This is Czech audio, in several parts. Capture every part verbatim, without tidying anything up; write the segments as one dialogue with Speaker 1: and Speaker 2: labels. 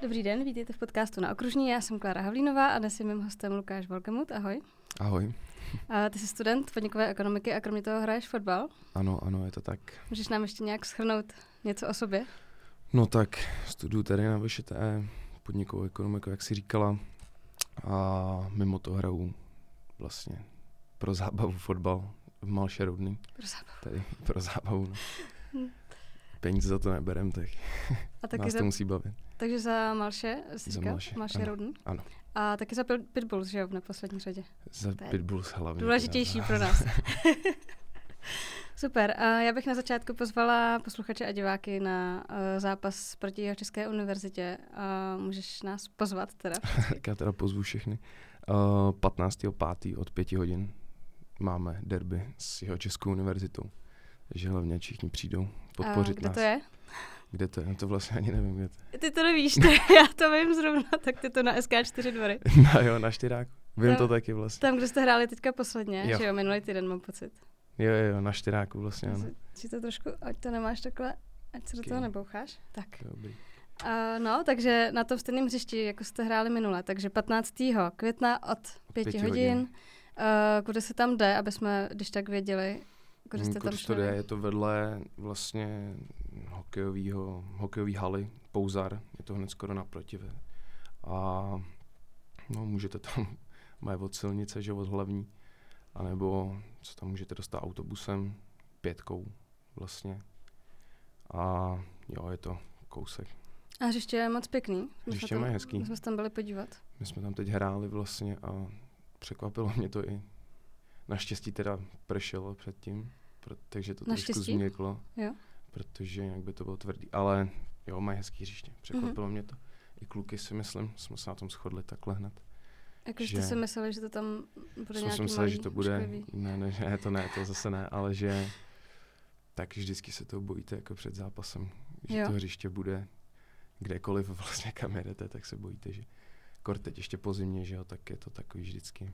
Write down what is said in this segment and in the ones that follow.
Speaker 1: Dobrý den, vítejte v podcastu Na okružní. Já jsem Klára Havlínová a dnes je mým hostem Lukáš Volkemut. Ahoj.
Speaker 2: Ahoj.
Speaker 1: A ty jsi student podnikové ekonomiky a kromě toho hraješ fotbal.
Speaker 2: Ano, ano, je to tak.
Speaker 1: Můžeš nám ještě nějak shrnout něco o sobě?
Speaker 2: No tak, studuju tady na V Š T E podnikovou ekonomiku, jak jsi říkala. A mimo to hraju vlastně pro zábavu fotbal v Malše Roudný.
Speaker 1: Pro zábavu.
Speaker 2: Tady pro zábavu. No.
Speaker 1: Hm.
Speaker 2: Peníze za to neberem, tak
Speaker 1: A taky
Speaker 2: nás
Speaker 1: za,
Speaker 2: to musí bavit.
Speaker 1: takže za Malše, jsi
Speaker 2: Za
Speaker 1: říkal?
Speaker 2: Malše,
Speaker 1: Malše
Speaker 2: ano,
Speaker 1: Roudný.
Speaker 2: ano.
Speaker 1: A taky za Pit- Pitbulls, že jo, v neposlední řadě.
Speaker 2: Za
Speaker 1: To je
Speaker 2: Pitbulls hlavně.
Speaker 1: Důležitější pro nás. Super. A já bych na začátku pozvala posluchače a diváky na uh, zápas proti Jihočeské univerzitě. A můžeš nás pozvat teda?
Speaker 2: Tak já teda pozvu všechny. Uh, patnáctého pátého od pěti hodin máme derby s Jihočeskou univerzitou. Takže hlavně všichni přijdou podpořit
Speaker 1: a kde
Speaker 2: nás.
Speaker 1: to je?
Speaker 2: Kde to je? No to vlastně ani nevím, kde to je.
Speaker 1: Ty to nevíš, ne? Já to vím zrovna, tak ty to na S K čtyři dvory.
Speaker 2: No jo, na Štyráku. Vím
Speaker 1: Tam-
Speaker 2: to taky vlastně.
Speaker 1: Tam, kde jste hráli teďka posledně,
Speaker 2: Jo.
Speaker 1: že jo, minulý týden mám pocit.
Speaker 2: Jo, jo, na Štyráku vlastně, ano.
Speaker 1: Si, si to trošku, ať to nemáš takhle, ať se do
Speaker 2: Ok.
Speaker 1: toho neboucháš. Tak.
Speaker 2: Dobrý.
Speaker 1: Uh, no, takže na tom stejném hřišti, jako jste hráli minule, takže patnáctého května od pěti
Speaker 2: pěti
Speaker 1: hodin.
Speaker 2: hodin.
Speaker 1: Uh, kude se tam jde, aby jsme, když tak věděli, kude jste tam
Speaker 2: Kudy to
Speaker 1: šli?
Speaker 2: jde, je to vedle vlastně hokejovýho, hokejový haly, Pouzar, je to hned skoro naproti. ve. A no, můžete tam, mají od silnice, že od hlavní, anebo co tam můžete dostat autobusem, pětkou vlastně. A jo, je to kousek.
Speaker 1: A hřiště je moc pěkný. My jsme
Speaker 2: Hřiště
Speaker 1: tam-
Speaker 2: mají hezký.
Speaker 1: My jsme se tam byli podívat.
Speaker 2: My jsme tam teď hráli vlastně a překvapilo mě to i. Naštěstí teda pršelo předtím, pro, takže to trošku
Speaker 1: Naštěstí?
Speaker 2: změklo,
Speaker 1: Jo.
Speaker 2: protože jinak by to bylo tvrdý. Ale jo, mají hezký hřiště, překvapilo
Speaker 1: Mhm.
Speaker 2: mě to. I kluky si myslím, jsme se na tom shodli takhle hned.
Speaker 1: Jako jste
Speaker 2: že-
Speaker 1: si mysleli, že to tam bude
Speaker 2: Jsme
Speaker 1: nějaký
Speaker 2: si mysleli,
Speaker 1: malý,
Speaker 2: že to bude,
Speaker 1: ošklivý.
Speaker 2: ne, ne, ne, to ne, to zase ne, ale že tak vždycky se toho bojíte jako před zápasem, že
Speaker 1: Jo.
Speaker 2: to hřiště bude kdekoliv vlastně kam jedete, tak se bojíte, že kor teď ještě po zimě, že jo, tak je to takový vždycky.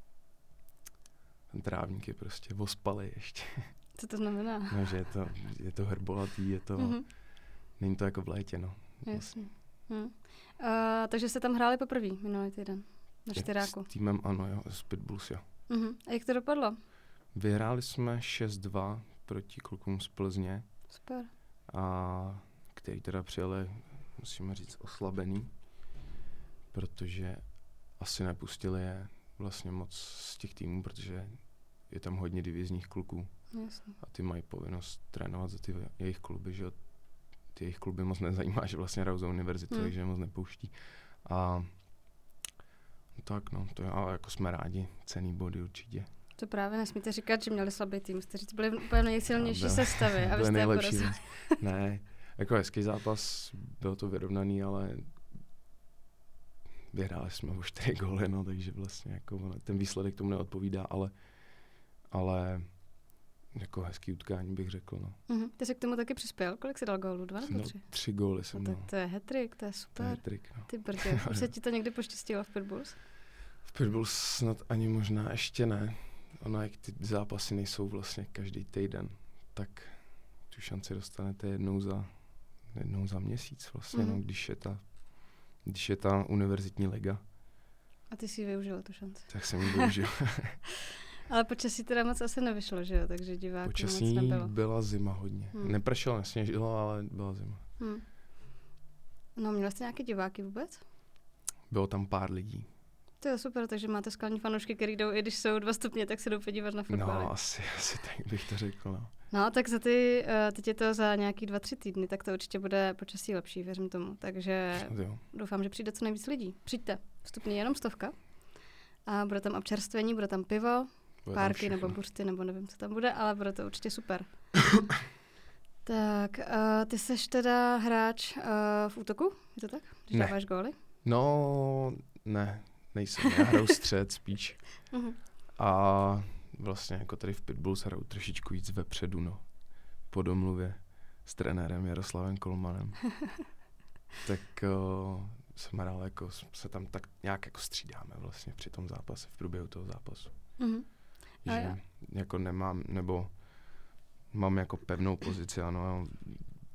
Speaker 2: Ten trávník je prostě ospalý ještě.
Speaker 1: Co to znamená?
Speaker 2: No, že je to, je to hrbolatý, je to,
Speaker 1: Mhm.
Speaker 2: není to jako v létě, no.
Speaker 1: Jasně. Hm. Uh, takže jste tam hráli poprvé minulý týden na Štyráku.
Speaker 2: S týmem ano, jo, s Pitbulls, jo.
Speaker 1: Uh-huh. A jak to dopadlo?
Speaker 2: Vyhráli jsme šest dva proti klukům z Plzně,
Speaker 1: Super.
Speaker 2: a který teda přijeli, musíme říct, oslabený, protože asi nepustili je vlastně moc z těch týmů, protože je tam hodně divizních kluků
Speaker 1: Jasně.
Speaker 2: a ty mají povinnost trénovat za ty jejich kluby, že jo. Ty jejich kluby moc nezajímá, že vlastně hrajou za univerzitu,
Speaker 1: Hmm.
Speaker 2: takže je moc nepouští. A no tak no, to je, ale jako jsme rádi, cenný body určitě.
Speaker 1: To právě nesmíte říkat, že měli slabý tým. Jste říct, byli úplně nejsilnější
Speaker 2: Byli-
Speaker 1: sestavy. A vy
Speaker 2: byli
Speaker 1: jste je
Speaker 2: nejlepší.
Speaker 1: porazili.
Speaker 2: Ne, jako hezký zápas, bylo to vyrovnaný, ale vyhráli jsme o čtyři góly, no, takže vlastně jako ono- ten výsledek tomu neodpovídá, ale, ale jako hezký utkání bych řekl, no.
Speaker 1: Uh-huh. Ty jsi k tomu taky přispěl? Kolik jsi dal gólů? Dva nebo
Speaker 2: No,
Speaker 1: tři?
Speaker 2: tři góly
Speaker 1: No,
Speaker 2: jsem
Speaker 1: tak
Speaker 2: dal.
Speaker 1: to je hat-trick, to je
Speaker 2: To je
Speaker 1: super.
Speaker 2: trik, no.
Speaker 1: Ty brdě. Už se ti to někdy poštěstilo v Pitbulls?
Speaker 2: V Pitbulls snad ani možná ještě ne. Ono, jak ty zápasy nejsou vlastně každý týden, tak tu šanci dostanete jednou za, jednou za měsíc vlastně,
Speaker 1: Mhm.
Speaker 2: no, když je ta, když je ta univerzitní liga,
Speaker 1: A ty si ji využila tu šanci.
Speaker 2: tak jsem ji využil.
Speaker 1: Ale počasí teda moc asi nevyšlo, že jo? Takže diváků moc
Speaker 2: Počasí
Speaker 1: nebylo.
Speaker 2: byla zima hodně.
Speaker 1: Hmm.
Speaker 2: Nepršelo, nesněžilo, ale byla zima.
Speaker 1: Hm. No, měla jste nějaké diváky vůbec?
Speaker 2: Bylo tam pár lidí.
Speaker 1: To je super, takže máte skalní fanoušky, který jdou, i když jsou dva stupně, tak se jdou podívat na fotbal.
Speaker 2: No, asi, asi tak bych to řekl, no.
Speaker 1: No, tak za ty, uh, teď je to za nějaký dva, tři týdny, tak to určitě bude počasí lepší, věřím tomu. Takže
Speaker 2: Snad jo.
Speaker 1: doufám, že přijde co nejvíc lidí. Přijďte. Vstupný je jenom stovka. A bude tam občerstvení, bude tam pivo,
Speaker 2: Bude tam
Speaker 1: párky
Speaker 2: všechno.
Speaker 1: nebo bursty, nebo nevím, co tam bude, ale bude to určitě super. Tak, uh, ty seš teda hráč uh, v útoku, je to tak? Když
Speaker 2: Ne.
Speaker 1: dáváš góly?
Speaker 2: No, ne, nejsem. Já hraju střed spíš.
Speaker 1: Uh-huh.
Speaker 2: A vlastně jako tady v Pitbulls hraju trošičku víc vepředu, no. Po domluvě s trenérem Jaroslavem Kolmanem. tak uh, jsem hrál jako, se tam tak nějak jako střídáme vlastně při tom zápase, v průběhu toho zápasu.
Speaker 1: Uh-huh. A
Speaker 2: Že
Speaker 1: jo.
Speaker 2: jako nemám, nebo mám jako pevnou pozici, ano,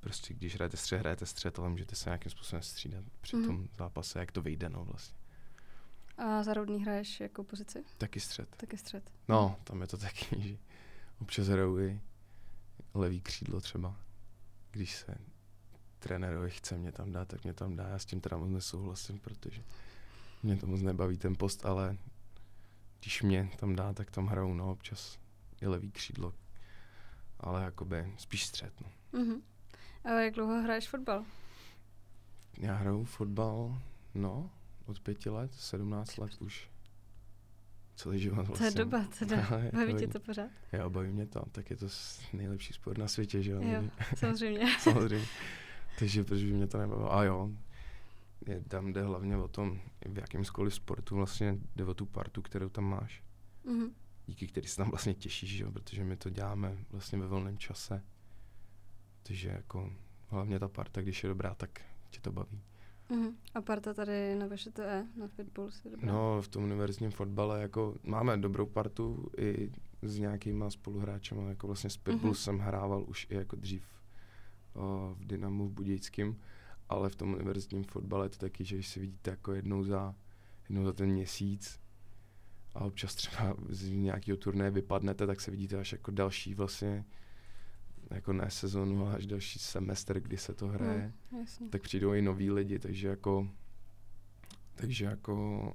Speaker 2: prostě když hrajete střed, hrajete střed, ale můžete se nějakým způsobem střídat při
Speaker 1: Mhm.
Speaker 2: tom zápase, jak to vyjde, no vlastně.
Speaker 1: A za Roudný hraješ jakou pozici?
Speaker 2: Taky střed.
Speaker 1: Taky střed.
Speaker 2: No, tam je to taky, že občas hraju i levý křídlo třeba. Když se trenérovi chce mě tam dát, tak mě tam dá. Já s tím teda moc nesouhlasím, protože mě to moc nebaví ten post, ale když mě tam dá, tak tam hraju, no, občas i levý křídlo. Ale jakoby spíš střed, no.
Speaker 1: Mhm. A jak dlouho hraješ fotbal?
Speaker 2: Já hraju fotbal, no, od pěti let, sedmnáct let už. Celý život vlastně.
Speaker 1: To je doba, teda.
Speaker 2: Ale
Speaker 1: Baví
Speaker 2: to
Speaker 1: tě
Speaker 2: je-
Speaker 1: to pořád?
Speaker 2: Jo, baví mě to, tak je to s- nejlepší sport na světě, že jo?
Speaker 1: Jo, samozřejmě.
Speaker 2: Samozřejmě. Takže proč by mě to nebavilo? A jo, je, tam jde hlavně o tom, v jakémkoliv sportu vlastně jde o tu partu, kterou tam máš.
Speaker 1: Mhm.
Speaker 2: Díky který se tam vlastně těšíš, že jo? Protože my to děláme vlastně ve volném čase. Takže jako hlavně ta parta, když je dobrá, tak tě to baví.
Speaker 1: Mhm. A parta tady na VŠTE, na Fitbulls je dobrá.
Speaker 2: No, v tom univerzitním fotbale jako máme dobrou partu i s nějakýma spoluhráčema, jako vlastně s Pitbull
Speaker 1: Mhm.
Speaker 2: jsem hrával už i jako dřív o, v Dynamu v Budějickým, ale v tom univerzitním fotbale je to taky, že když si vidíte jako jednou za, jednou za ten měsíc a občas třeba z nějakého turnaje vypadnete, tak se vidíte až jako další vlastně, jako ne sezónu, ale až další semestr, kdy se to hraje.
Speaker 1: Mm, jasně.
Speaker 2: Tak přijdou i noví lidi, takže jako takže jako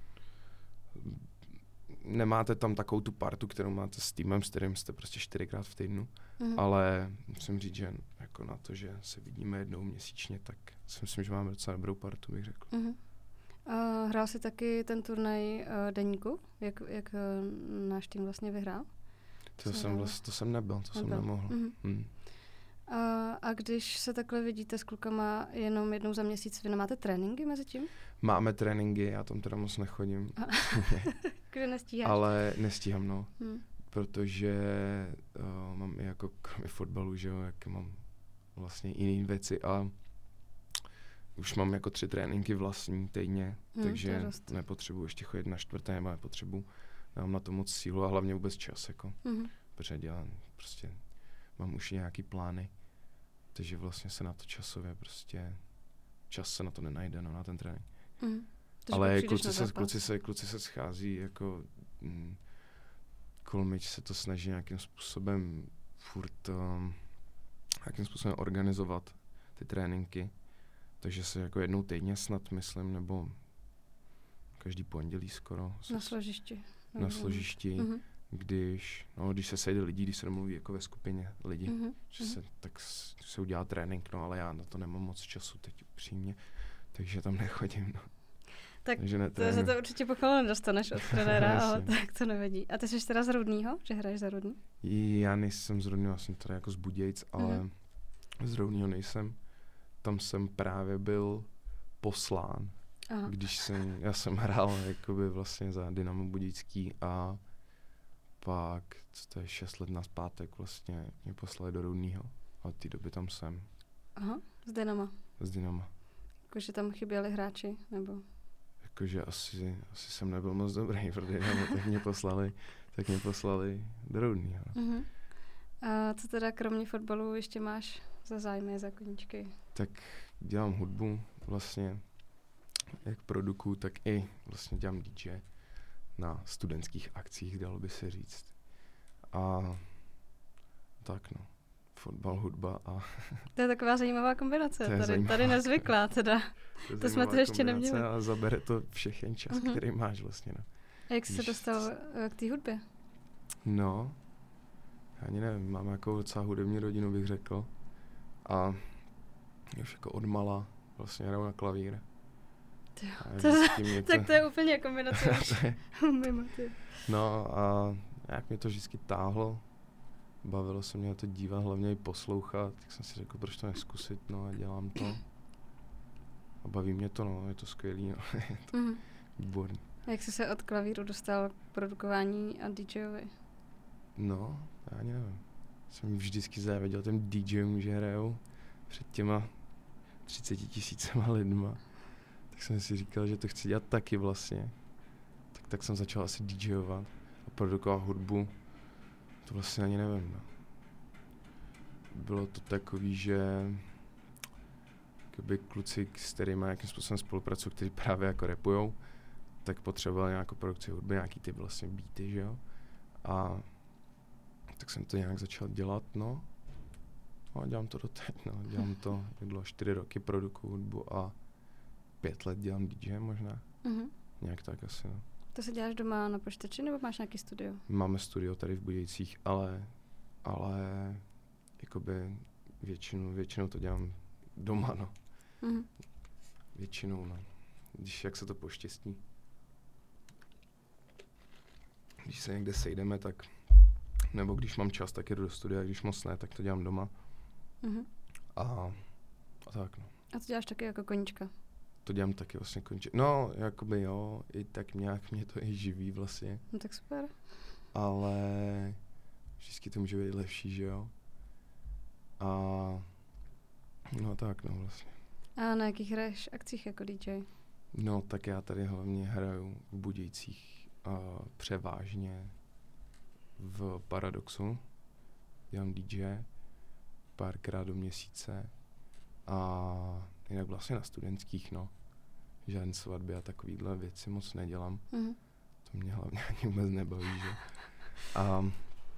Speaker 2: nemáte tam takovou tu partu, kterou máte s týmem, s kterým jste prostě čtyřikrát v týdnu,
Speaker 1: Mhm.
Speaker 2: ale musím říct, že jako na to, že se vidíme jednou měsíčně, tak si myslím, že máme docela dobrou partu, bych řekl.
Speaker 1: Mhm. A hrál jsi taky ten turnaj uh, deníku? Jak, jak uh, náš tým vlastně vyhrál?
Speaker 2: To
Speaker 1: Co
Speaker 2: jsem,
Speaker 1: bylo?
Speaker 2: vlastně, to jsem nebyl, to
Speaker 1: Nebyl.
Speaker 2: jsem nemohl.
Speaker 1: Mhm.
Speaker 2: Hmm.
Speaker 1: A, a když se takhle vidíte s klukama jenom jednou za měsíc, vy nemáte tréninky mezi tím?
Speaker 2: Máme tréninky, já tam teda moc nechodím,
Speaker 1: Kde nestíháš?
Speaker 2: ale nestíhám, no.
Speaker 1: Hmm.
Speaker 2: Protože uh, mám i jako kromě fotbalu, že jo, jak mám vlastně jiné věci a už mám jako tři tréninky vlastní týdně,
Speaker 1: Hmm, to je
Speaker 2: takže
Speaker 1: dost.
Speaker 2: nepotřebuji ještě chodit na čtvrté, nebo nepotřebuji, nemám na to moc sílu a hlavně vůbec čas, jako,
Speaker 1: Mhm.
Speaker 2: protože dělám, prostě mám už nějaký plány, takže vlastně se na to časově prostě, čas se na to nenajde, no, na ten trénink.
Speaker 1: Mhm. Takže pak
Speaker 2: Ale
Speaker 1: přijdeš
Speaker 2: kluci
Speaker 1: na
Speaker 2: se,
Speaker 1: zápas.
Speaker 2: kluci, se, kluci se schází, jako mm, Kolmič se to snaží nějakým způsobem furt um, nějakým způsobem organizovat ty tréninky, takže se jako jednou týdně snad myslím, nebo každý pondělí skoro se
Speaker 1: Na
Speaker 2: s-
Speaker 1: složišti.
Speaker 2: na složišti,
Speaker 1: Mhm.
Speaker 2: když, no, když se sejde lidi, když se domluví jako ve skupině lidi,
Speaker 1: Mhm.
Speaker 2: že
Speaker 1: Mhm.
Speaker 2: se, tak s- se udělá trénink, no ale já na to nemám moc času teď upřímně, takže tam nechodím, no.
Speaker 1: Tak
Speaker 2: Takže
Speaker 1: To
Speaker 2: netrénuji.
Speaker 1: za to určitě pochvalu nedostaneš od trenéra, ale
Speaker 2: Jasně.
Speaker 1: tak to nevadí. A ty jsi teda z Roudnýho, že hraješ za Roudný?
Speaker 2: Já nejsem z Roudnýho, já jsem teda jako z Budějic, ale
Speaker 1: Mhm.
Speaker 2: z Roudnýho nejsem. Tam jsem právě byl poslán,
Speaker 1: Aha.
Speaker 2: když jsem, já jsem hrál jakoby vlastně za Dynamo Budějický a pak, co to je, šest let nazpátek vlastně mě poslali do Roudnýho a od té doby tam jsem
Speaker 1: Aha, s Dynama.
Speaker 2: z Dynama.
Speaker 1: Jakože tam chyběli hráči, nebo...
Speaker 2: Jakože asi, asi jsem nebyl moc dobrý pro Dynamo, tak mě poslali, tak mě poslali do Roudnýho.
Speaker 1: Mhm. A co teda kromě fotbalu ještě máš za zájmy, za koníčky?
Speaker 2: Tak dělám hudbu vlastně, jak produkuju, tak i vlastně dělám D J na studentských akcích, dalo by se říct. A tak no, fotbal, hudba a
Speaker 1: To je taková zajímavá kombinace,
Speaker 2: To je
Speaker 1: tady,
Speaker 2: zajímavá.
Speaker 1: tady nezvyklá teda.
Speaker 2: je
Speaker 1: To jsme
Speaker 2: zajímavá
Speaker 1: tu ještě
Speaker 2: kombinace
Speaker 1: neměli.
Speaker 2: A zabere to všechen čas,
Speaker 1: Mhm.
Speaker 2: který máš vlastně. No.
Speaker 1: A jak jsi se
Speaker 2: Když-
Speaker 1: dostal eh, k té hudbě?
Speaker 2: no, já ani nevím, mám jako docela hudební rodinu, bych řekl. A už jako od mala vlastně hraju na klavír.
Speaker 1: Tyjo,
Speaker 2: A
Speaker 1: to-
Speaker 2: vždycky mě
Speaker 1: Tak to je úplně kombinace už
Speaker 2: to je-
Speaker 1: mimo ty.
Speaker 2: No a jak mě to vždycky táhlo, bavilo se mě na to dívat, hlavně i poslouchat, tak jsem si řekl, proč to neskusit, no a dělám to. A baví mě to, no, je to skvělý, no, je to
Speaker 1: Mhm.
Speaker 2: výborný.
Speaker 1: A jak jsi se od klavíru dostal k produkování a DJovi?
Speaker 2: No, já ani nevím. Jsem vždycky záviděl těm DJům, že hrajou před těma třiceti tisícema lidma. Tak jsem si říkal, že to chci dělat taky vlastně. Tak, tak jsem začal asi DJovat a produkovat hudbu. To vlastně ani nevím, no. bylo to takový, že kdyby kluci, s kterými nějakým způsobem spolupracují, kteří právě jako rapujou, tak potřebovali nějakou produkci hudby, nějaký ty vlastně beaty, že jo. A tak jsem to nějak začal dělat, no. No a dělám to doteď, no. Dělám to, jak bylo čtyři roky produkuju hudbu a pět let dělám dý džej možná.
Speaker 1: Mm-hmm.
Speaker 2: Nějak tak asi, no.
Speaker 1: To se děláš doma na počítači nebo máš nějaký studio?
Speaker 2: Máme studio tady v Budějcích, ale, ale jakoby většinu, většinou to dělám doma, no.
Speaker 1: Mm-hmm.
Speaker 2: Většinou, no. Když jak se to poštěstí. Když se někde sejdeme, tak nebo když mám čas, tak jdu do studia, když moc ne, tak to dělám doma.
Speaker 1: Mm-hmm.
Speaker 2: A, a tak, no.
Speaker 1: A to děláš taky jako koníčka?
Speaker 2: To dělám taky vlastně končí. No, jakoby jo, i tak nějak mě to i živí vlastně.
Speaker 1: No tak super.
Speaker 2: Ale vždycky to může být lepší, že jo. A no tak, no vlastně.
Speaker 1: A na jakých hraješ akcích jako dý džej?
Speaker 2: No, tak já tady hlavně hraju v Budějcích a převážně v Paradoxu. Dělám dý džej párkrát do měsíce a jinak vlastně na studentských, no. Žádné svatby a takovýhle věci moc nedělám.
Speaker 1: Mm-hmm. To
Speaker 2: mě hlavně ani vůbec nebaví, že? A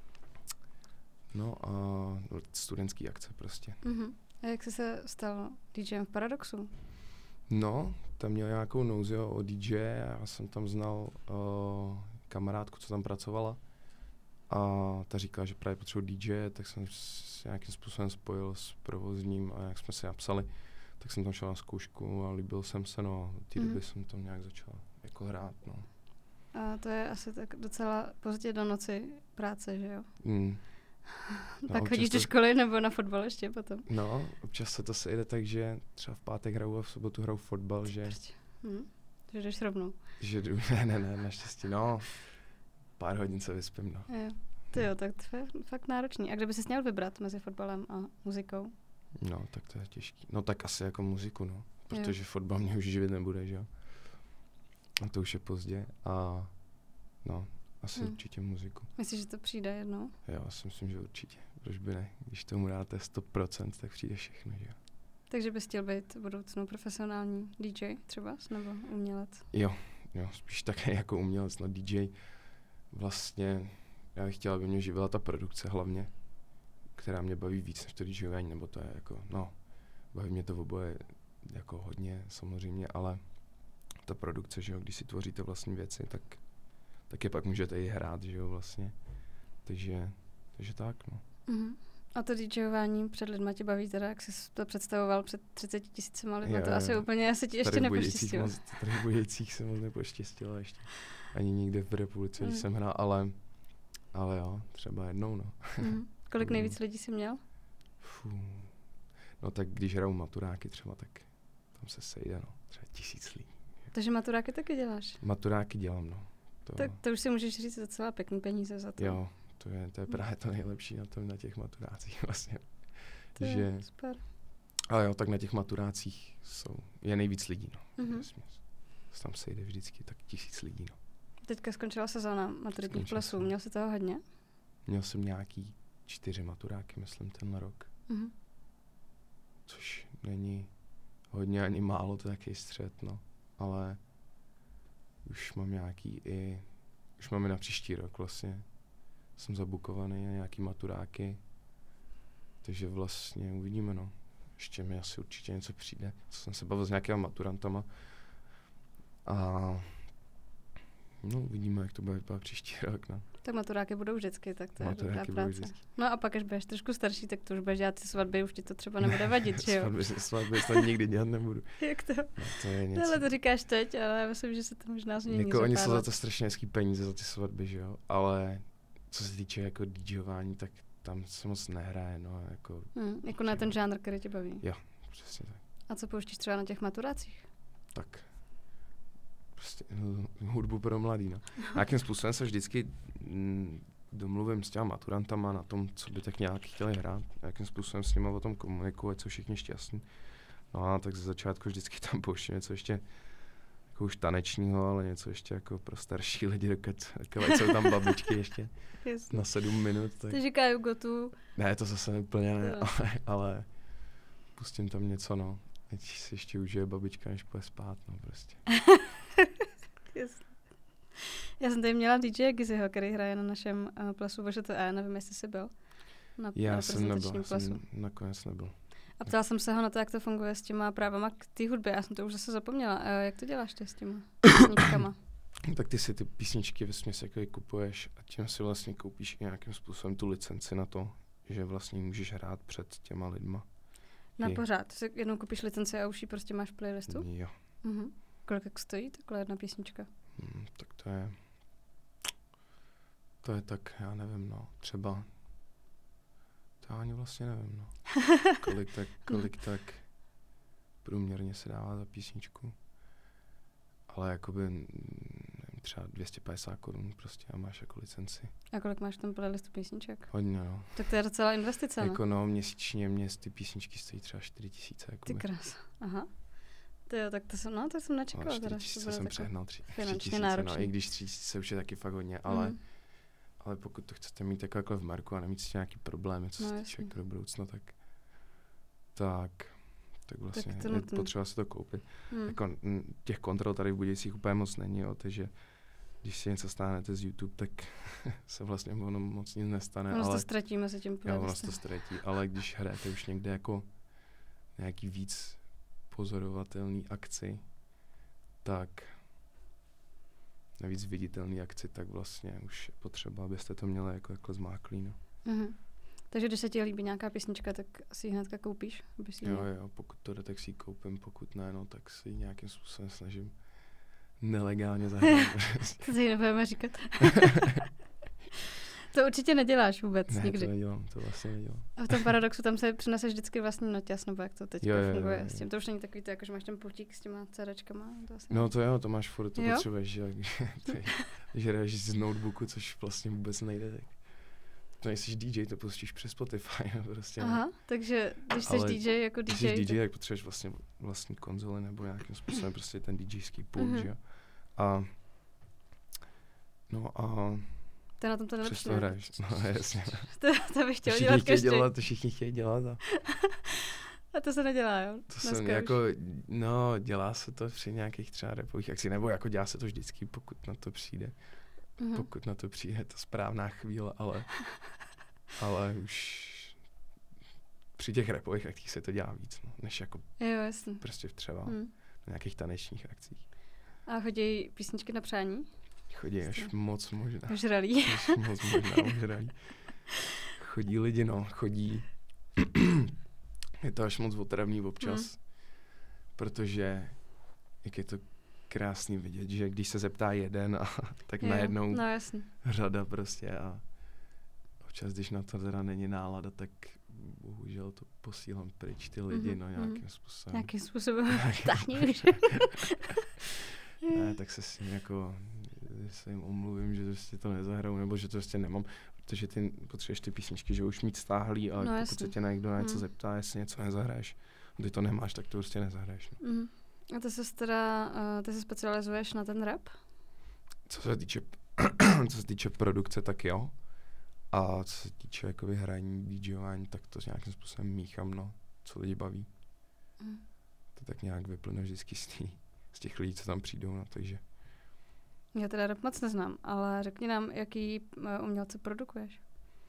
Speaker 2: no a studentský akce prostě.
Speaker 1: Mm-hmm. A jak jsi se stal dý džejem v Paradoxu?
Speaker 2: No, tam měl nějakou nouzi o dý džej a já jsem tam znal uh, kamarádku, co tam pracovala. A ta říkala, že právě potřebuji dý džej, tak jsem se nějakým způsobem spojil s provozním a jak jsme si napsali, tak jsem tam šel na zkoušku a líbil jsem se, no a od té mm. doby jsem tam nějak začal jako hrát, no.
Speaker 1: A to je asi tak docela pozdě do noci práce, že jo?
Speaker 2: Mm.
Speaker 1: No, tak chodíš to... do školy nebo na fotbal ještě potom?
Speaker 2: No, občas se to sejde tak, že třeba v pátek hraju a v sobotu hraju fotbal, že...
Speaker 1: Hm. Že jdeš rovnou.
Speaker 2: Že jdu, ne, ne, ne, naštěstí, no. Pár hodin se vyspím, no.
Speaker 1: Jo. Ty jo, tak to je fakt náročný. A kde by ses měl vybrat mezi fotbalem a muzikou?
Speaker 2: No, tak to je těžký. No tak asi jako muziku, no. Protože jo. Fotbal mě už živit nebude, že jo. A to už je pozdě a no, asi hmm. určitě muziku.
Speaker 1: Myslíš, že to přijde jednou?
Speaker 2: Jo, já si myslím, že určitě. Proč by ne? Když tomu dáte sto procent, tak přijde všechno, že jo.
Speaker 1: Takže bys chtěl být v budoucnu profesionální dý džej třeba, nebo umělec?
Speaker 2: Jo, jo, spíš také jako umělec, no dý džej. Vlastně já bych chtěl, aby mě živila ta produkce hlavně, která mě baví víc než to DJování, nebo to je jako, no, baví mě to v oboje jako hodně samozřejmě, ale ta produkce, že jo, když si tvoříte vlastní věci, tak, tak je pak můžete i hrát, že jo, vlastně. Takže, takže tak, no.
Speaker 1: Mm-hmm. A to DJování před lidma tě baví teda, jak jsi to představoval před třiceti tisícima lidma, to asi úplně asi ti ještě nepoštěstilo.
Speaker 2: Moc, tady v Budějcích se moc nepoštěstilo ještě. Ani nikde v republice, když mm. jsem hrál, ale, ale jo, třeba jednou, no.
Speaker 1: Mm. Kolik nejvíc lidí jsi měl?
Speaker 2: Fů. No tak když hraju maturáky třeba, tak tam se sejde, no, třeba tisíc lidí.
Speaker 1: Takže maturáky taky děláš?
Speaker 2: Maturáky dělám, no. To,
Speaker 1: tak to už si můžeš říct docela pěkný peníze za to.
Speaker 2: Jo, to je, to je právě to nejlepší na tom, na těch maturácích vlastně.
Speaker 1: To že, je super.
Speaker 2: Ale jo, tak na těch maturácích jsou, je nejvíc lidí, no.
Speaker 1: Mm-hmm.
Speaker 2: Tam sejde vždycky tak tisíc lidí, no.
Speaker 1: Teďka skončila sezóna maturitních plesů, měl jsi toho hodně?
Speaker 2: Měl jsem nějaký čtyři maturáky, myslím, tenhle rok.
Speaker 1: Mm-hmm.
Speaker 2: Což není hodně ani málo, to je takový střed, no. Ale už mám nějaký i, už máme na příští rok vlastně. Jsem zabukovaný na nějaký maturáky. Takže vlastně uvidíme, no. Ještě mi asi určitě něco přijde. Co jsem se bavil s nějakýma maturantama. A no, uvidíme, jak to bude vypadat příští rok, no.
Speaker 1: Tak maturáky budou vždycky, tak to
Speaker 2: maturáky
Speaker 1: je dobrá práce.
Speaker 2: Vždycky.
Speaker 1: No a pak, až budeš trošku starší, tak to už budeš dělat ty svatby, už ti to třeba nebude vadit, že jo?
Speaker 2: Svatby, svatby snad nikdy dělat nebudu.
Speaker 1: Jak to?
Speaker 2: No, to je něco.
Speaker 1: Tohle to říkáš teď, ale já myslím, že se to možná změní.
Speaker 2: Jako oni jsou za to strašně hezký peníze za ty svatby, že jo? Ale co se týče jako DJování, tak tam se moc nehraje, no, jako...
Speaker 1: Hmm, jako na ten žánr, který tě baví.
Speaker 2: Jo, přesně tak.
Speaker 1: A co pouštíš třeba na těch maturácích?
Speaker 2: Tak prostě hudbu pro mladý, no. Nějakým způsobem se vždycky mm, domluvím s těma maturantama na tom, co by tak nějak chtěli hrát. Nějakým způsobem s nimi o tom komunikuju, ať jsou všichni šťastní. No a tak ze začátku vždycky tam pouštím něco ještě jako už tanečního, ale něco ještě jako pro starší lidi, dokud, dokud jsou tam babičky ještě
Speaker 1: Jasně.
Speaker 2: na sedm minut. Tak...
Speaker 1: Ty říkají gotu.
Speaker 2: Ne, to zase úplně ne, ale, ale pustím tam něco, no. Teď si ještě užije babička, než půjde spát, no prostě.
Speaker 1: Jasně. Já jsem tady měla D J Giziho, který hraje na našem uh, plesu V Ž T E, nevím, jestli jsi byl. Na
Speaker 2: Já jsem nebyl, já
Speaker 1: plesu.
Speaker 2: jsem nakonec nebyl.
Speaker 1: A ptala jsem se ho na to, jak to funguje s těma právama k té hudbě. Já jsem to už zase zapomněla. Uh, jak to děláš ty s těma písničkama?
Speaker 2: Tak ty si ty písničky vesměs jako kupuješ a tím si vlastně koupíš nějakým způsobem tu licenci na to, že vlastně můžeš hrát před těma lidma.
Speaker 1: Na
Speaker 2: I...
Speaker 1: pořád. Ty si jenom koupíš licenci a už ji prostě máš v playlistu?
Speaker 2: Jo.
Speaker 1: Mhm. Kolik jak stojí takhle jedna písnička?
Speaker 2: Hmm, tak to je... To je tak, já nevím, no, třeba... To já ani vlastně nevím, no. Kolik tak, kolik tak průměrně se dává za písničku. Ale jakoby, nevím, třeba dvě stě padesát korun prostě a máš jako licenci.
Speaker 1: A kolik máš v tom playlistu písniček?
Speaker 2: Hodně, no.
Speaker 1: Tak to je docela investice,
Speaker 2: Jako
Speaker 1: no?
Speaker 2: no, měsíčně mě ty písničky stojí třeba čtyři tisíce.
Speaker 1: Ty krás. Aha. To jo, tak to jsem, no, tak jsem nečekala.
Speaker 2: čtyři tisíce jsem přehnal, tři
Speaker 1: finančně
Speaker 2: tisíce, no, i když tři tisíce už je taky fakt hodně, ale,
Speaker 1: mm.
Speaker 2: ale pokud to chcete mít jako, jako v marku a nemít s tím nějaký problémy, co
Speaker 1: no,
Speaker 2: se týče jako do budoucna, tak tak, tak vlastně
Speaker 1: tak to
Speaker 2: je potřeba si to koupit.
Speaker 1: Mm.
Speaker 2: Jako, m, těch kontrol tady v Budějcích úplně moc není, jo, takže když si něco stáhnete z YouTube, tak se vlastně ono moc nic nestane.
Speaker 1: Ono
Speaker 2: ale,
Speaker 1: to ztratí mezi tím
Speaker 2: jo, ono to ztratí, ale když hrajete už někde jako nějaký víc pozorovatelný akci, tak navíc viditelný akci, tak vlastně už je potřeba, abyste to měli jako, jako zmáklý, no.
Speaker 1: Mm-hmm. Takže když se ti líbí nějaká písnička, tak si ji hnedka koupíš? Aby si
Speaker 2: jo, jo, pokud to jde, tak si ji koupím, pokud ne, no, tak si ji nějakým způsobem snažím nelegálně zahrát.
Speaker 1: To si nebudeme říkat. To určitě neděláš vůbec
Speaker 2: ne,
Speaker 1: nikdy.
Speaker 2: to nedělám, to vlastně nedělám.
Speaker 1: A v tom paradoxu tam se přineseš vždycky vlastní noťas, nebo jak to teď funguje
Speaker 2: jo, jo.
Speaker 1: s tím. To už není takový to, jako že máš ten pultík s těma CDčkama. To asi
Speaker 2: no to jo, to máš furt, to
Speaker 1: jo?
Speaker 2: potřebuješ, že, že hraješ z notebooku, což vlastně vůbec nejde, tak. To nejsi D J, to pustíš přes Spotify, no prostě.
Speaker 1: Aha,
Speaker 2: ne.
Speaker 1: takže když jsi D J jako D J.
Speaker 2: Když jsi D J, tak potřebuješ vlastně vlastní konzoli nebo nějakým způsobem prostě ten DJský pult, mm-hmm. že jo. A no a
Speaker 1: to na tom to
Speaker 2: přes to hraješ, no jasně.
Speaker 1: to, to bych chtěl
Speaker 2: všichni
Speaker 1: dělat
Speaker 2: chtějí
Speaker 1: každý.
Speaker 2: dělat, to všichni chtějí dělat. A,
Speaker 1: a to se nedělá, jo?
Speaker 2: to se jako, no dělá se to při nějakých třeba rapových akcích, nebo jako dělá se to vždycky, pokud na to přijde. Mm-hmm. Pokud na to přijde ta správná chvíle, ale ale už při těch rapových akcích se to dělá víc, no, než jako
Speaker 1: jo, jasný.
Speaker 2: prostě v třeba
Speaker 1: hmm.
Speaker 2: na nějakých tanečních akcích.
Speaker 1: A chodí písničky na přání?
Speaker 2: Chodí až moc možná.
Speaker 1: Ožralí.
Speaker 2: Až moc možná ožralí. Chodí lidi, no, chodí. Je to až moc otravný občas, hmm. protože jak je to krásný vidět, že když se zeptá jeden, a tak
Speaker 1: jo,
Speaker 2: najednou
Speaker 1: no, jasný.
Speaker 2: řada prostě a občas, když na to teda není nálada, tak bohužel to posílám pryč ty lidi, mm-hmm. no nějakým způsobem.
Speaker 1: Nějakým způsobem, tahni už.
Speaker 2: Ne, tak se s ním jako, se jim omluvím, že prostě to nezahraju, nebo že to prostě nemám, protože ty potřebuješ ty písničky, že už mít stáhlý, ale
Speaker 1: no,
Speaker 2: pokud
Speaker 1: jasný.
Speaker 2: se tě někdo na něco
Speaker 1: mm.
Speaker 2: zeptá, jestli něco nezahraješ, ty to nemáš, tak to prostě nezahraješ. No.
Speaker 1: Mm. A ty se teda, uh, ty se specializuješ na ten rap?
Speaker 2: Co se týče, co se týče produkce, tak jo. A co se týče jakoby hraní, DJování, tak to nějakým způsobem míchám, no, co lidi baví. Mm. To tak nějak vyplyne vždycky z, tý, z těch lidí, co tam přijdou, no, takže.
Speaker 1: Já teda rap moc neznám, ale řekni nám, jaký uh, umělce produkuješ?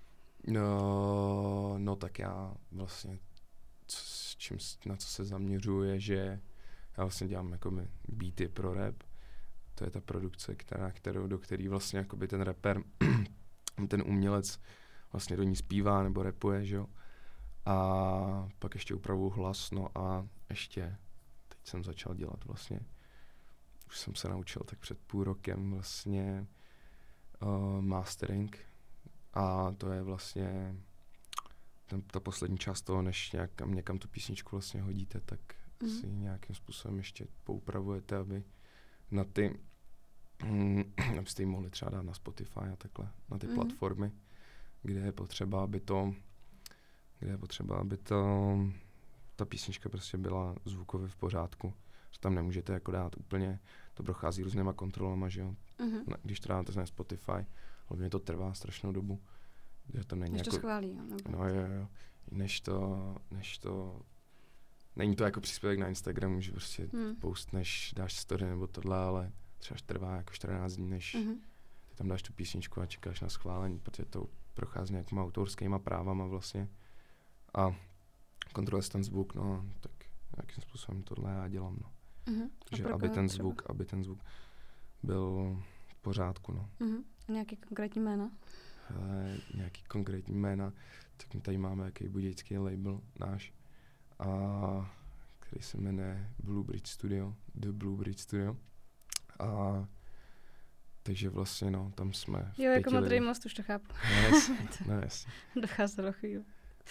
Speaker 2: No, no tak já vlastně, co, s čím, na co se zaměřuji, je, že já vlastně dělám jakoby beaty pro rap. To je ta produkce, která, kterou, do který vlastně jakoby ten rapper, ten umělec vlastně do ní zpívá nebo rapuje, že jo. A pak ještě upravuju hlas, no a ještě teď jsem začal dělat vlastně, už jsem se naučil tak před půl rokem vlastně uh, mastering a to je vlastně ten, ta poslední část toho, než nějakam, někam tu písničku vlastně hodíte, tak mm. si nějakým způsobem ještě poupravujete, aby na ty, mm, abyste ji mohli třeba dát na Spotify a takhle, na ty mm. platformy, kde je potřeba, aby to, kde je potřeba, aby to, ta písnička prostě byla zvukově v pořádku. Že tam nemůžete jako dát úplně to prochází různýma kontrolama, že jo.
Speaker 1: Uh-huh.
Speaker 2: Na, když to dáte na Spotify, hlavně to trvá strašnou dobu. Že to není
Speaker 1: než
Speaker 2: jako,
Speaker 1: to schválí, jo? Nebo...
Speaker 2: No jo, jo. Než to, než to, není to jako příspěvek na Instagramu, že prostě hmm. postneš, dáš story nebo tohle, ale třeba trvá jako čtrnáct dní, než uh-huh. ty tam dáš tu písničku a čekáš na schválení, protože to prochází nějakýma autorskýma právama vlastně. A kontroluje ten zvuk, no, tak nějakým způsobem tohle já dělám, no.
Speaker 1: Uh-huh.
Speaker 2: Že aby ten třeba? zvuk, aby ten zvuk byl v pořádku, no.
Speaker 1: Uh-huh. A nějaký konkrétní jména?
Speaker 2: Hele, nějaký konkrétní jména, tak my tady máme jaký budějický label náš, a který se jmenuje Blue Bridge Studio, The Blue Bridge Studio. A takže vlastně, no, tam jsme
Speaker 1: Jo, jako Modrý most, už to chápu.
Speaker 2: No jasně, no jasně.
Speaker 1: Docházelo chvíli.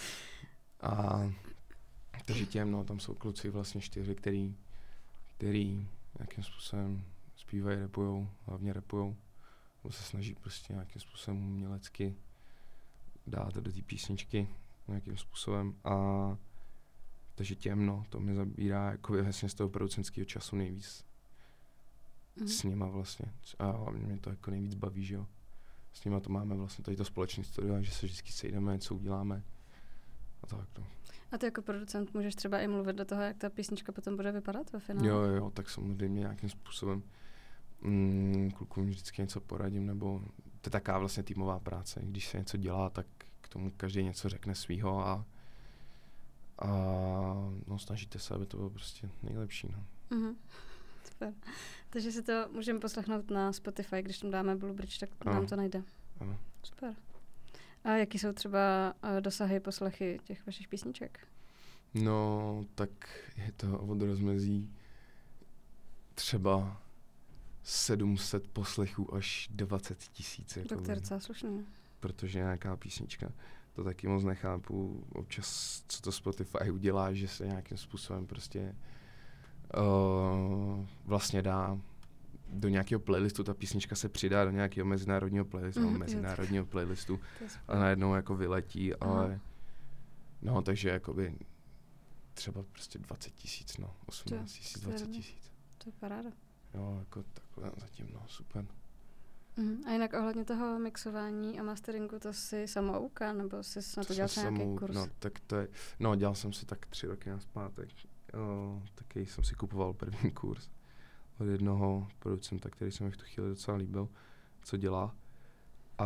Speaker 2: A takže těm, no, tam jsou kluci vlastně čtyři, který, který nějakým způsobem zpívají, rapujou, hlavně rapujou. Nebo se snaží prostě nějakým způsobem umělecky dát do té písničky nějakým způsobem. A takže těm, no, to mě zabírá jako vlastně z toho producentského času nejvíc. Mm. S nima vlastně. A hlavně mě to jako nejvíc baví, že jo. S nima to máme vlastně tady to společné studio, že se vždycky sejdeme, něco uděláme. A tak, no.
Speaker 1: A ty jako producent můžeš třeba i mluvit do toho, jak ta písnička potom bude vypadat ve finále?
Speaker 2: Jo, jo, tak samozřejmě nějakým způsobem mm, klukům vždycky něco poradím, nebo to je taká vlastně týmová práce. Když se něco dělá, tak k tomu každý něco řekne svýho a, a no, snažíte se, aby to bylo prostě nejlepší, no.
Speaker 1: Mhm. Super. Takže si to můžeme poslechnout na Spotify, když tam dáme Blue Bridge, tak
Speaker 2: ano.
Speaker 1: nám to najde.
Speaker 2: Ano.
Speaker 1: Super. A jaký jsou třeba uh, dosahy, poslechy těch vašich písniček?
Speaker 2: No, tak je to od rozmezí třeba sedm set poslechů až dvacet tisíc.
Speaker 1: To je docela slušný.
Speaker 2: Protože nějaká písnička, to taky moc nechápu. Občas, co to Spotify udělá, že se nějakým způsobem prostě uh, vlastně dá do nějakého playlistu, ta písnička se přidá do nějakého mezinárodního playlistu, mm, mezinárodního playlistu a najednou jako vyletí,
Speaker 1: Aha.
Speaker 2: ale no, takže jakoby třeba prostě dvacet tisíc, no, osmnáct tisíc, dvacet tisíc.
Speaker 1: To je paráda.
Speaker 2: Jo, jako takhle zatím, no, super.
Speaker 1: Mm, a jinak ohledně toho mixování a masteringu, to jsi samouka, nebo jsi na to, to dělal nějaký samou, kurz?
Speaker 2: No, tak to je, no, dělal jsem si tak tři roky nazpátek. Jo, taky jsem si kupoval první kurz od jednoho producenta, který se mi v tu chvíli docela líbil, co dělá. A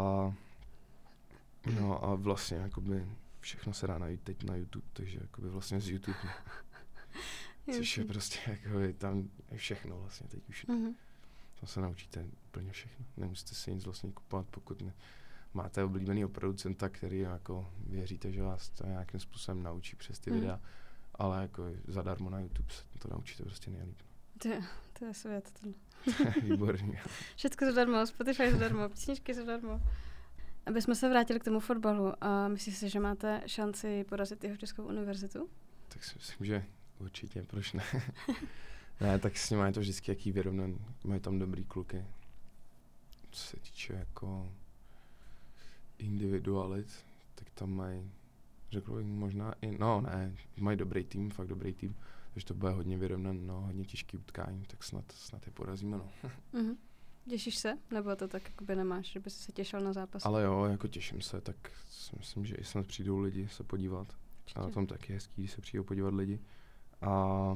Speaker 2: no a vlastně jakoby všechno se dá najít teď na YouTube, takže jakoby vlastně z YouTube. Což je prostě jakoby tam je všechno vlastně teď už. Mm-hmm. Tam se naučíte úplně všechno. Nemusíte si nic vlastně kupovat, pokud ne, máte oblíbenýho producenta, který jako věříte, že vás to nějakým způsobem naučí přes ty mm. videa, ale jako zadarmo na YouTube se to naučíte prostě nejlíp.
Speaker 1: To je, to je svět.
Speaker 2: Výborný.
Speaker 1: Všechno zadarmo, Spotify zadarmo, písničky zadarmo. Aby jsme se vrátili k tomu fotbalu, a myslíš si, že máte šanci porazit jeho Českou univerzitu?
Speaker 2: Tak si myslím, že určitě, proč ne? Ne, tak s nimi je to vždycky jaký vyrovnaný. Mají tam dobrý kluky. Co se týče jako individualit, tak tam mají, řekl bych možná i, no ne, mají dobrý tým, fakt dobrý tým, takže to bude hodně vyrovnané, no, hodně těžký utkání, tak snad, snad je porazíme, no.
Speaker 1: Mm-hmm. Těšíš se? Nebo to tak jakoby nemáš, že bys se těšil na zápas?
Speaker 2: Ale jo, jako těším se, tak si myslím, že i snad přijdou lidi se podívat. Určitě. A na tom taky je hezký, když se přijdou podívat lidi. A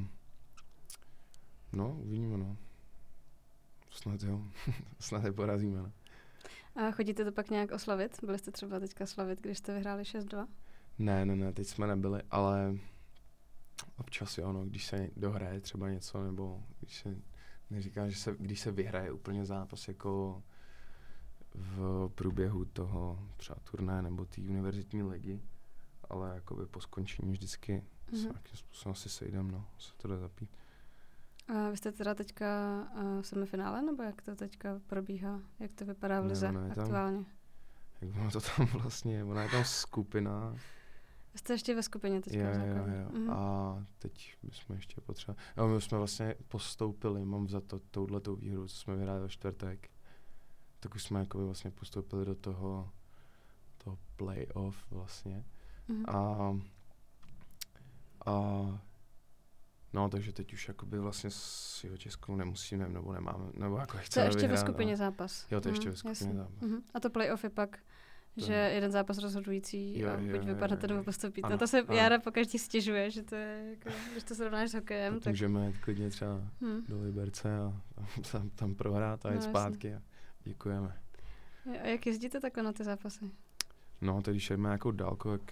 Speaker 2: no, uvidíme, no. Snad jo, snad je porazíme, no.
Speaker 1: A chodíte to pak nějak oslavit? Byli jste třeba teďka slavit, když jste vyhráli šest dva?
Speaker 2: Ne, ne, ne, teď jsme nebyli, ale občas jo, no, když se dohraje třeba něco, nebo když se neříká, že se, když se vyhraje úplně zápas jako v průběhu toho třeba turné nebo té univerzitní ligy, ale jakoby po skončení vždycky mm-hmm. se nějakým způsobem asi sejdem, no, se to dá zapít.
Speaker 1: A vy jste teda teďka uh, v semifinále, nebo jak to teďka probíhá? Jak to vypadá v lize ne, aktuálně?
Speaker 2: Jak ono to tam vlastně, ona je tam skupina.
Speaker 1: Jste ještě ve skupině teďka?
Speaker 2: Jo, jo, jo. Mm-hmm. A teď bychom ještě potřebovali. Jo, my jsme vlastně postoupili, mám za to touhletou výhru, co jsme vyhráli ve čtvrtek. Tak už jsme jakoby vlastně postoupili do toho, toho playoff vlastně. Mm-hmm. A, a No, takže teď už jakoby vlastně s jeho Českou nemusíme, nebo nemáme, nebo jako
Speaker 1: To je
Speaker 2: chceme
Speaker 1: ještě
Speaker 2: vyhrát,
Speaker 1: ve skupině
Speaker 2: no.
Speaker 1: zápas.
Speaker 2: Jo, to je ještě
Speaker 1: Mhm,
Speaker 2: ve skupině
Speaker 1: jasně.
Speaker 2: zápas.
Speaker 1: Mhm. A to playoff je pak,
Speaker 2: To
Speaker 1: že
Speaker 2: je-
Speaker 1: jeden zápas rozhodující
Speaker 2: Jo,
Speaker 1: a
Speaker 2: jo,
Speaker 1: buď
Speaker 2: jo,
Speaker 1: vypadnete
Speaker 2: jo.
Speaker 1: nebo postupíte.
Speaker 2: Ano,
Speaker 1: Na to se
Speaker 2: ano.
Speaker 1: Jára pokaždý stěžuje, že to je jako, když to srovnáš s hokejem,
Speaker 2: Tak
Speaker 1: tak...
Speaker 2: můžeme jít klidně třeba
Speaker 1: Hm.
Speaker 2: do Liberce a tam, tam prohrát a
Speaker 1: No,
Speaker 2: jít
Speaker 1: jasně.
Speaker 2: zpátky a děkujeme.
Speaker 1: A jak jezdíte takhle na ty zápasy?
Speaker 2: No, teď když jdeme nějakou dálku, tak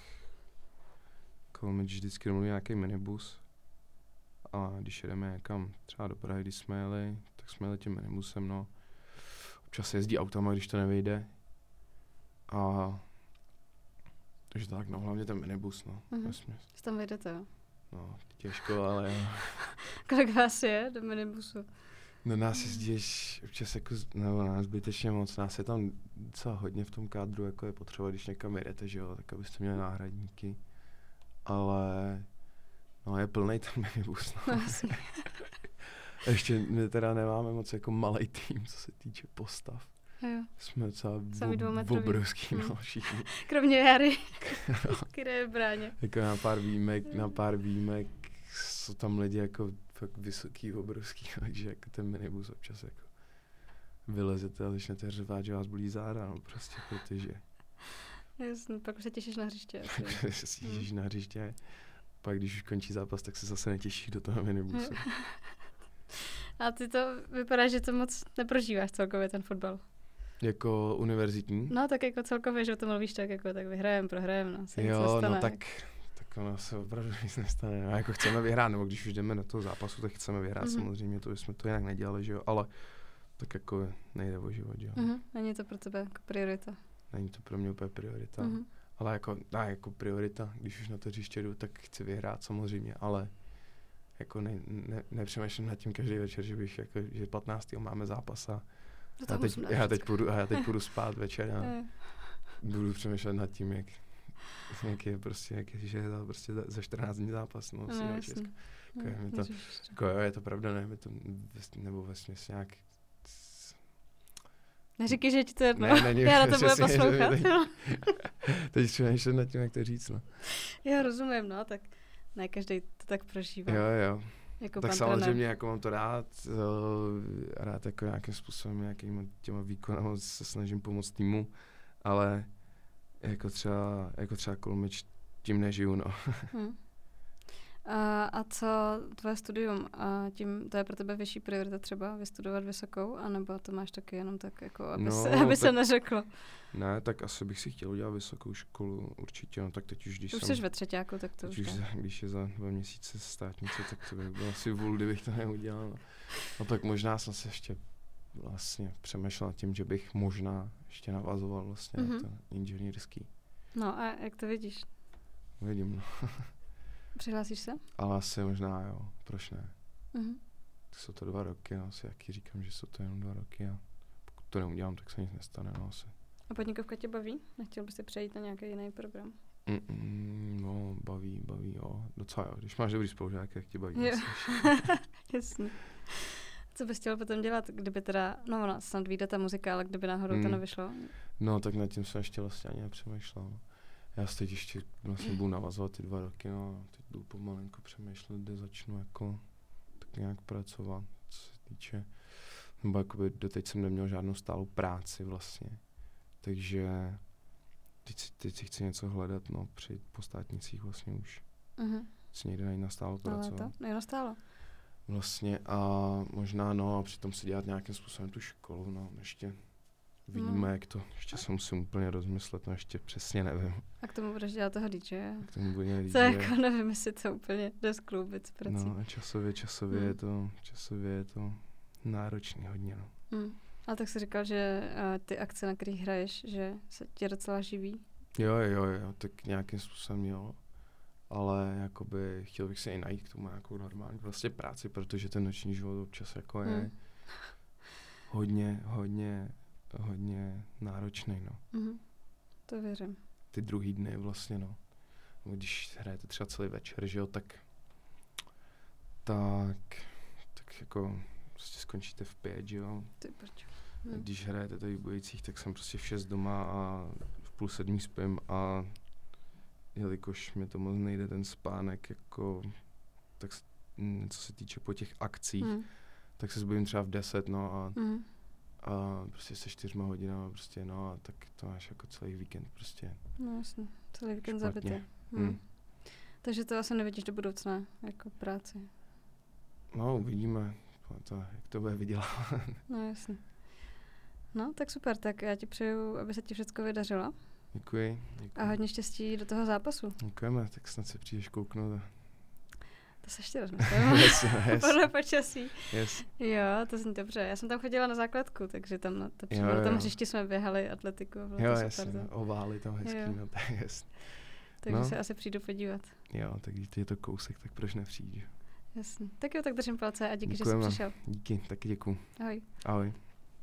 Speaker 2: kolem vždycky domluví nějaký minibus. A když jedeme někam třeba do Prahy, když jsme jeli, tak jsme jeli tím minibusem, no. Občas se jezdí autama, když to nevyjde. A takže tak, no, hlavně ten minibus, no.
Speaker 1: Mhm.
Speaker 2: Vesměs.
Speaker 1: Že tam vejdete, jo?
Speaker 2: No, těžko, ale jo.
Speaker 1: Kolik vás je do minibusu?
Speaker 2: No nás jezdíš občas jako, z- nebo nás zbytečně moc, nás je tam docela hodně v tom kádru, jako je potřeba, když někam jedete, že jo, tak abyste měli náhradníky. Ale, no je plnej ten minibus,
Speaker 1: No,
Speaker 2: no.
Speaker 1: jasně.
Speaker 2: Ještě my teda nemáme moc jako malej tým, co se týče postav.
Speaker 1: Jo.
Speaker 2: Jsme docela
Speaker 1: Sami dvoumetrový.
Speaker 2: obrovský, no,
Speaker 1: Hmm.
Speaker 2: všichni.
Speaker 1: Kromě Jary, které je v bráně.
Speaker 2: Jako na pár výjimek, na pár výjimek jsou tam lidi jako fakt vysoký, obrovský, takže jako ten minibus občas jako vylezete a začnete řvát, že vás bolí záda, no prostě, protože
Speaker 1: Jasně, pak už se těšíš na hřiště. Asi.
Speaker 2: se stížíš na hřiště, pak když už končí zápas, tak se zase netěšíš do toho minibusu.
Speaker 1: A ty to vypadá, že to moc neprožíváš celkově ten fotbal.
Speaker 2: Jako univerzitní?
Speaker 1: No tak jako celkově, že o tom mluvíš tak jako tak vyhrajem, prohrajem, no se nic
Speaker 2: Jo,
Speaker 1: nestane.
Speaker 2: no tak, tak ono se opravdu nic nestane. No, jako chceme vyhrát, nebo když už jdeme do toho zápasu, tak chceme vyhrát,
Speaker 1: Mhm.
Speaker 2: samozřejmě, to bychom to jinak nedělali, že jo, ale tak jako nejde o život, že jo.
Speaker 1: Mhm, není to pro tebe jako priorita.
Speaker 2: Není to pro mě úplně priorita,
Speaker 1: Mhm.
Speaker 2: ale jako, ne, jako priorita, když už na to hřiště jdu, tak chci vyhrát samozřejmě, ale jako ne, ne, nepřemýšlím nad tím každý večer, že bych jako, že patnáctého máme zápas a
Speaker 1: Do toho
Speaker 2: já teď,
Speaker 1: musím dát
Speaker 2: já, teď
Speaker 1: všecko.
Speaker 2: půjdu, a já teď půjdu spát večer a
Speaker 1: Jo.
Speaker 2: budu přemýšlet nad tím, jak, jak je prostě, jak je, že je to prostě za, za čtrnáct dní zápas, no,
Speaker 1: No,
Speaker 2: s
Speaker 1: jasně.
Speaker 2: Česka.
Speaker 1: No,
Speaker 2: Jako je mi to-
Speaker 1: ježiš.
Speaker 2: Jako jo, je to pravda, ne, mi to, ves- nebo vesměs nějak,
Speaker 1: Neříkej, že ti to jedno.
Speaker 2: Ne, není-
Speaker 1: Já na to bude
Speaker 2: přesně, že
Speaker 1: poslouchat.
Speaker 2: není.
Speaker 1: jo.
Speaker 2: teď přemýšlím nad tím, jak to říct, no.
Speaker 1: Já rozumím, no, tak ne každý to tak prožívá.
Speaker 2: Jo, jo.
Speaker 1: Jako
Speaker 2: Tak
Speaker 1: pan
Speaker 2: samozřejmě
Speaker 1: trenér.
Speaker 2: jako mám to rád, uh, rád jako nějakým způsobem, nějakýma těma výkonama se snažím pomoct týmu, ale jako třeba, jako třeba Kolmič tím nežiju, no.
Speaker 1: Hm. A, a co tvoje studium? A tím, to je pro tebe vyšší priorita třeba vystudovat vysokou, anebo to máš taky jenom tak jako, aby,
Speaker 2: No,
Speaker 1: se, aby se
Speaker 2: tak-
Speaker 1: neřeklo.
Speaker 2: Ne, tak asi bych si chtěl udělat vysokou školu, určitě, no tak teď už, když
Speaker 1: Už
Speaker 2: jsem,
Speaker 1: jsi ve třetíku, tak to
Speaker 2: teď
Speaker 1: už
Speaker 2: už
Speaker 1: jde.
Speaker 2: za, když je za dva měsíce státnice, tak to by bylo asi vůl, kdybych to neudělal, no. No tak možná jsem se ještě vlastně přemýšlel nad tím, že bych možná ještě navazoval vlastně
Speaker 1: Mhm.
Speaker 2: na to inženýrský.
Speaker 1: No a jak to vidíš?
Speaker 2: Uvidím, no.
Speaker 1: Přihlásíš se?
Speaker 2: Ale asi možná jo, proč ne?
Speaker 1: Mhm.
Speaker 2: Tak jsou to dva roky, no, asi jaký říkám, že jsou to jenom dva roky a pokud to neudělám, tak se nic nestane, no asi.
Speaker 1: A podnikovka tě baví? Nechtěl bys si přejít na nějaký jiný program?
Speaker 2: Mm-mm, no, baví, baví, jo, docela jo. Když máš dobrý spolužák, jak tě baví.
Speaker 1: Jo.
Speaker 2: myslíš?
Speaker 1: Jasně. Co bys chtěl potom dělat, kdyby teda, no ona snad vyjde ta muzika, ale kdyby náhodou to
Speaker 2: Hmm.
Speaker 1: nevyšlo?
Speaker 2: No, tak nad tím jsem ještě vlastně ani nepřemýšlel. No. Já si teď ještě vlastně budu navazovat ty dva roky, no, a teď jdu pomalenko přemýšlet, kde začnu jako tak nějak pracovat, co se týče, nebo jakoby doteď jsem neměl žádnou stálou práci vlastně, takže teď si, teď si chci něco hledat, no, při po státnicích vlastně už
Speaker 1: Mhm.
Speaker 2: si někde najít na stálo
Speaker 1: Ale
Speaker 2: pracovat.
Speaker 1: to? Jo, nastálo.
Speaker 2: Vlastně a možná no a přitom si dělat nějakým způsobem tu školu, no, ještě vidíme,
Speaker 1: No.
Speaker 2: jak to, ještě se musím úplně rozmyslet, no, ještě přesně nevím,
Speaker 1: A k tomu budeš dělat toho D J.
Speaker 2: jak tomu bude
Speaker 1: Co
Speaker 2: D J.
Speaker 1: jako nevím, jestli to úplně jde skloubit s prací.
Speaker 2: No a časově, časově
Speaker 1: Hmm.
Speaker 2: je to, časově je to náročný hodně, no.
Speaker 1: Mm. Ale tak jsi říkal, že uh, ty akce, na kterých hraješ, že se tě docela živí.
Speaker 2: Jo, jo, jo, tak nějakým způsobem jo, ale jakoby chtěl bych si i najít k tomu nějakou normální vlastně práci, protože ten noční život občas jako je
Speaker 1: Hmm.
Speaker 2: hodně, hodně, hodně náročný, no.
Speaker 1: Mhm. To věřím.
Speaker 2: Ty druhý dny vlastně, no. Když hrajete třeba celý večer, že jo, tak tak, tak jako prostě skončíte v pět, že jo.
Speaker 1: Ty prč.
Speaker 2: Hmm.
Speaker 1: Hm.
Speaker 2: Když hrajete tady v Bojicích, tak jsem prostě v šest doma a v půl sedmí spím a jelikož mi to moc nejde ten spánek, jako, tak, s- mm, co se týče po těch akcích,
Speaker 1: Mm.
Speaker 2: tak se zbudím třeba v deset, no a,
Speaker 1: Mm.
Speaker 2: a prostě se čtyřma hodinama prostě, no a tak to máš jako celý víkend prostě.
Speaker 1: No jasně, celý víkend
Speaker 2: Špatně.
Speaker 1: zabitý.
Speaker 2: Hmm.
Speaker 1: Mm. Takže to asi nevidíš do budoucna, jako práci.
Speaker 2: No, uvidíme, to, jak to bude vydělávat.
Speaker 1: No jasně. No, tak super, tak já ti přeju, aby se ti všechno vydařilo.
Speaker 2: Děkuji. děkuji.
Speaker 1: A hodně štěstí do toho zápasu.
Speaker 2: Děkujeme, tak snad se přijdeš kouknout.
Speaker 1: To se ještě rozmyslím.
Speaker 2: yes, yes,
Speaker 1: Podle počasí.
Speaker 2: yes.
Speaker 1: Jo, to zní dobře. Já jsem tam chodila na základku, takže tam na, to,
Speaker 2: Jo,
Speaker 1: na tom
Speaker 2: jo.
Speaker 1: hřišti jsme běhali atletiku. Bylo
Speaker 2: Jo,
Speaker 1: to
Speaker 2: jasně,
Speaker 1: super.
Speaker 2: no,
Speaker 1: To.
Speaker 2: ovály tam hezký,
Speaker 1: Jo.
Speaker 2: no, tak jest.
Speaker 1: Takže
Speaker 2: No.
Speaker 1: se asi přijdu podívat.
Speaker 2: Jo, tak když je to kousek, tak proč nepřijít?
Speaker 1: Jasně. Tak jo, tak držím palce a díky,
Speaker 2: Děkujeme.
Speaker 1: že jsi přišel.
Speaker 2: Díky, taky děkuju.
Speaker 1: Ahoj.
Speaker 2: Ahoj.